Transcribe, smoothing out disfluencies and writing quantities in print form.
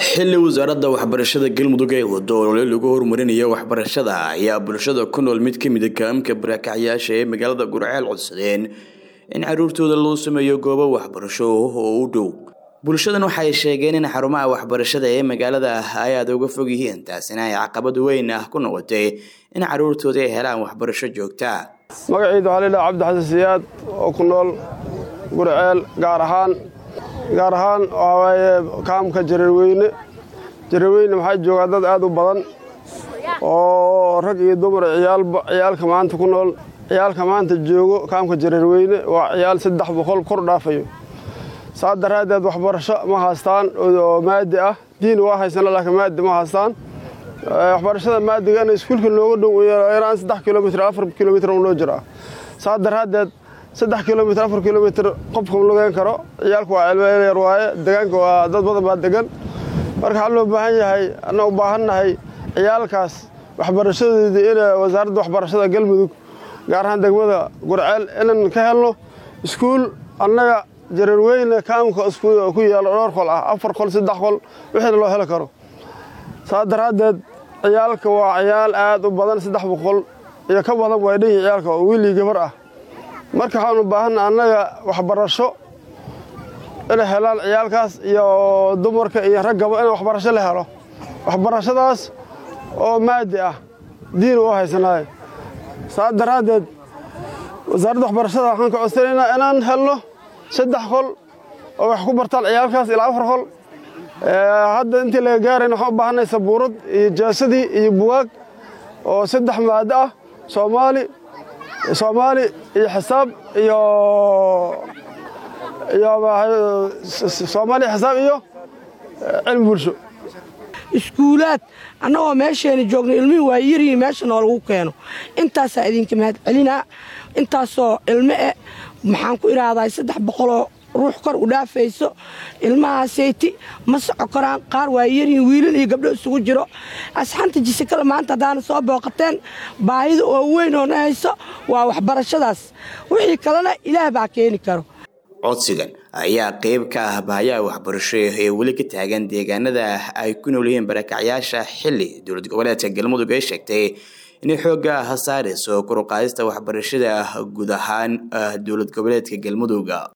xilli wasaaradda waxbarashada galmudug ee wado olole lagu horumarinayo waxbarashada ayaa bulshada ku nool mid kamid ah kaamka barakacyaasha ee magaalada Gurceel codsadeen in caruurtooda loo sameeyo goobo waxbarasho oo u dhow. Bulshadan waxay sheegeen in xarumaha waxbarashada ee magaalada ay aad uga fog yihiin taasina ay caqabad weyn ku noqotay in caruurtooda ay helaan waxbarasho joogto ah. Magacaydu Xaliil Cabdi Xasan Siyaad oo ku nool Gurceel gaar ahaan kaamka Jareerweyne waxaa jooga dad aad u badan oo rag iyo dumar ciyaalka maanta ku nool ciyaalka maanta joogo kaamka Jareerweyne waa ciyaal 300 kor dhaafayo saadaradeed waxbarasho ma haystaan oo maadi ah diin waa haysan laakiin maadi ma haystaan waxbarashada maadiga in iskuulka looga dhoweeyo 3 kilomitir 4 kilomitir oo jira saadaradeed 3 kilomitir 4 kilomitir qofka laga karo ciyaalku waa cilmi yar waaye deegaanka waa dad badan baa degan marka loo baahan yahay ana u baahanahay ciyaalkaas waxbarashadooda in wasaaradda waxbarashada galmudug gaar ahaan degmada Gurceel inaan ka helno iskuul annaga Jareerweyne kaamka iskuul ku yaal dhowr qol ah 4 qol 3 qol wixii loo heli karo saadaradeed ciyaalka waa ciyaal aad u badan 300 iyo ka badan way dhigay ciyaalka oo wiil iyo gabar ah marka waxaan u baahanahay annaga waxbarasho in helaan ciyaalkaas iyo dumarka iyo ragaba in waxbarasho la helo waxbarashadaas oo maadi ah diin oo haysanay saadaradeed wasaaradda waxbarashada waxaan ka codsanaynaa inaan helno 3 qol oo wax ku bartaan ciyaalkaas ilaa 4 qol hadda intii laga gaarayna waxaan u baahanahay sabuurad iyo jaasadii iyo buugaag oo 3 maado ah Soomaali iyo xisaab iyo Soomaali xisaab iyo cilmi bulsho iskuulaad annagoo meesheena joogno ilmihi waa yiri meesha lagu keeno intaas idinka mahad celina intaasoo ilmo maxaan ku iraahdaa 300 ruux kor u dhaafayso ilmahaasayti ma soco karaan qaar waa yariin wiilal iyo gabdho isugu jiro asxaanta jisikada maanta hadaan soo booqateen baahida oo weyn oo hayso waa waxbarashadaas wixii kalena Ilaah baa keeni karo. Codsigan ayaa qayb ka ah baahiyaha waxbarasho ee weli ka taagan deegaanada ay ku nool yihiin barakacyaasha xilli dowlad goboleedka galmudug ay sheegtay in xooga saarayso kor u qaadista waxbarashada guud ahaan dowlad goboleedka galmudug.